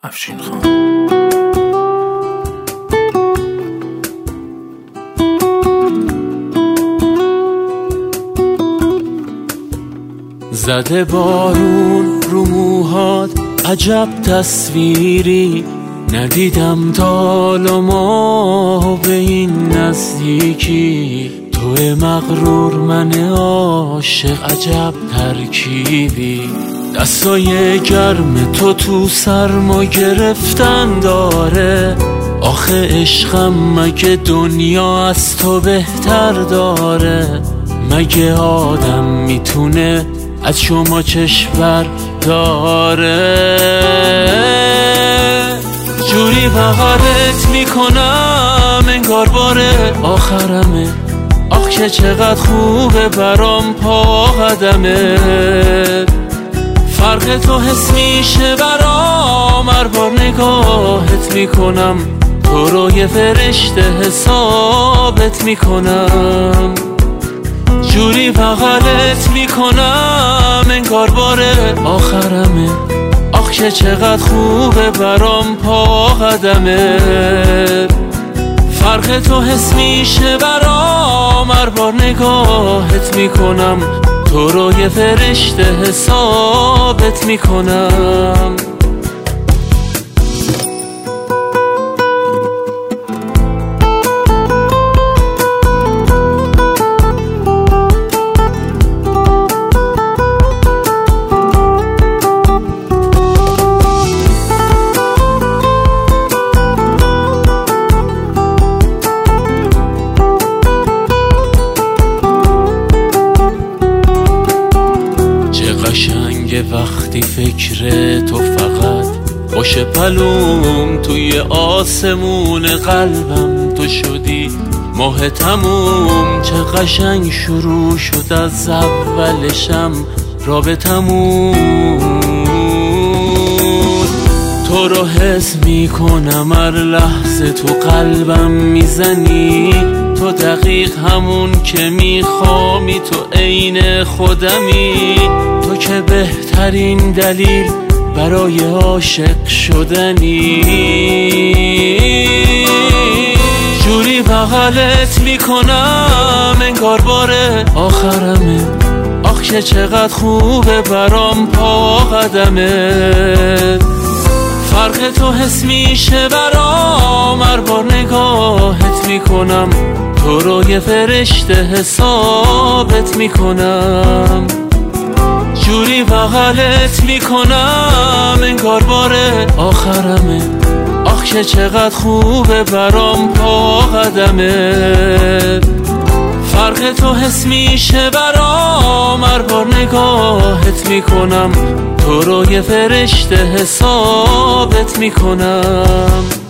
افشین خان. زده بارون رو موهات عجب تصویری، ندیدم تا ما به این نزدیکی. توی مغرور من عاشق عجب ترکیبی، دستای گرم تو سرما گرفتن داره. آخه عشقم مگه دنیا از تو بهتر داره؟ مگه آدم میتونه از شما چشم داره؟ جوری بغلت میکنم انگار بار آخرمه، آخ که چقدر خوبه برام پا قدمه. فرق تو حس میشه برام هر بار نگاهت میکنم، تو رو یه فرشته حسابت میکنم. جوری بغلت میکنم انگار بار آخرمه، آخ که چقدر خوبه برام پا قدمه. فرق تو حس میشه برام هر بار نگاهت میکنم، تو رو یه فرشته حسابت میکنم. قشنگه وقتی فکر تو فقط باشه پلوم توی آسمون قلبم. تو شدی ماه تموم، چه قشنگ شروع شد از اولشم رابطمون. تو رو حس میکنم هر لحظه تو قلبم میزنی، تو دقیق همون که میخوامی، تو عین خودمی. تو که بهترین دلیل برای عاشق شدنی. جوری بغلت میکنم انگار بار آخرمه، آخ که چقدر خوبه برام پا قدمه. فرق تو حس میشه برام هر بار نگاهت میکنم، تو رو یه فرشته حسابت میکنم. جوری بغلت میکنم انگار بار آخرمه، آخ که چقدر خوبه برام پا قدمه. فرق تو حس میشه برام هر بار نگاهت میکنم، تو رو یه فرشته حسابت میکنم.